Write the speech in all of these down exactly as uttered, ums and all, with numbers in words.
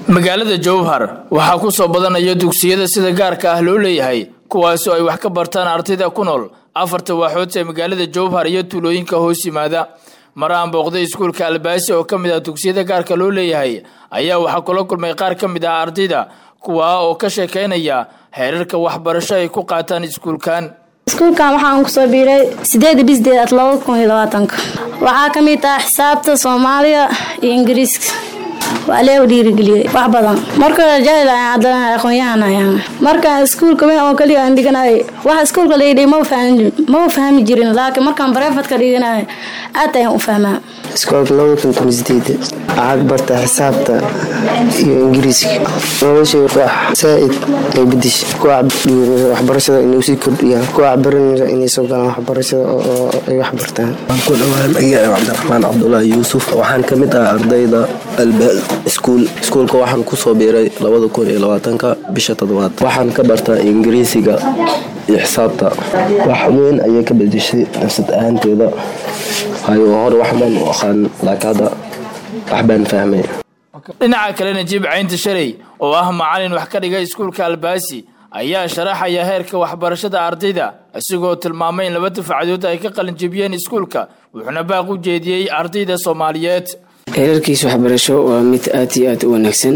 magaalada Jowhar waxaa ku soo badanaya dugsiyada sida gaarka ah loo leeyahay kuwaas oo ay wax ka bartaan ardayda ku nool afarta waaxood ee magaalada Jowhar iyo tuulooyinka hoos yimaada maraan booqday iskuulka Albaasi oo kamid ah dugsiyada gaarka loo leeyahay ayaa waxa kula kulmay qaar kamid ah ardayda kuwa oo ka sheekeynaya heerarka waxbarasho ay ku qaataan iskuulkan iskuulkan waxaan ku soo biiray sideed bisdeed laba kun iyo labaatan waxaa kamid ah xisaabta Soomaaliya iyo Ingiriiska waa leew dhiirigeliyay wax badan marka jahil aan hadana aqoon-yahanayaan marka iskuulka weyn oo kaliya aan dhiganay waxa iskuulka leeyahay ma fahmin ma fahmi jirin laakiin markaan private ka dhiganay aad ayaan u fahmaa iskuulka laba kun iyo sideed aad barta xisaabta iyo Ingiriiska nolosha wax saa'id ay bidish ku waxbarashada inuu si kordhiyo ku waxbaranaysa inay soo galaan waxbarashada oo ay wax bartaan ku dhawaan ayaa Cabdiraxmaan Cabdullaahi Yuusuf waxaan kamid ah ardayda Albaal iskuul iskuulka waxaan ku soo biiray laba kun iyo labaatan bisha toddobaad waxaan ka bartaa Ingiriisiga iyo xisaabta wax weyn ayay ka bedeshay nafsad ahaanteeda hayo hor wax man oo qaan laakada wax baan fahmay dhinaca kale Najiib Caynta Shalay oo ah macallin wax ka dhigay iskuulka Albaasi ayaa sharaxaya heerka waxbarashada ardayda asigoo tilmaamay in laba dufcadood ay ka qalin jabiyeen iskuulka wuxuuna baaq u jeediyay ardayda Soomaaliyeed heerkiisa waxbarasho waa mid aad iyo aad u wanaagsan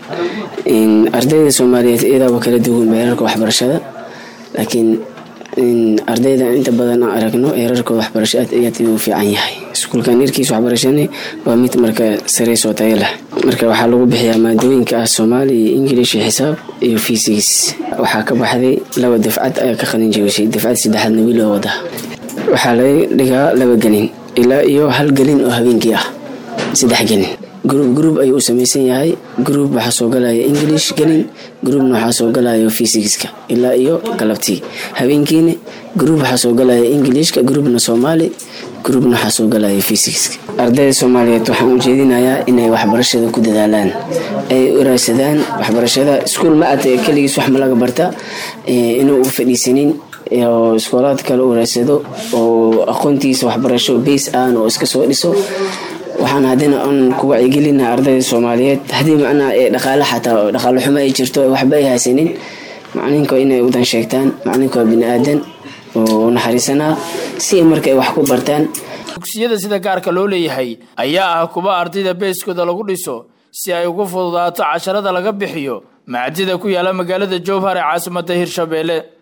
in ardayda Soomaaliyeed iyada kala duwan heerka waxbarashada laakiin in ardayda inta badan aragno heerarka waxbarasho aad iyo aad u fiican yahay iskuulkan heerkiisa waxbarashada waa mid marka sare soo tayo leh marka waxa lagu bixiyaa maadooyinka Soomaali English xisaab iyo physics waxa ka baxday laba dafcad ay ka qalin jabisay dafcad saddexaad wiil oo wada waxa la dhigaa laba galin ilaa iyo hal galin oo habeenkii ah saddex galin group group ay u sameeysan yahay group waxa soo galaya English galin group waxa soo galaya physics ilaa iyo galabtii habeenkiina group waxa soo galaya English ka groupna Soomaali group waxa soo galaya physics ardayda Soomaaliyeed waxaan u jeedinayaa inay waxbarashada ku dadaalaan ay uraasadaan waxbarashada iskuul ma aad kaligiis wax ma laga barta inuu u fadhiisanin oo iskoolaad kale u raasado oo aqoontiisa waxbarasho base aan oo iska soo dhiso waxaan hadina aan ku wacyigelinaa ardayda Soomaaliyeed hadii macna ee dhaqaale xataa dhaqaale xumo ay jirto waxba ay haysanin macnaheedu inay u dan sheegtaan macnaheedu bini aadan oo naxariisana si markay wax ku bartaan dugsiyada sida gaarka loo leeyahay ayaa ah kuwa ardayda beeskooda lagu dhiso si ay ugu fududaato casharada laga bixiyo maadada ku yaala magaalada Jowhar ee caasimadda Hirshabelle.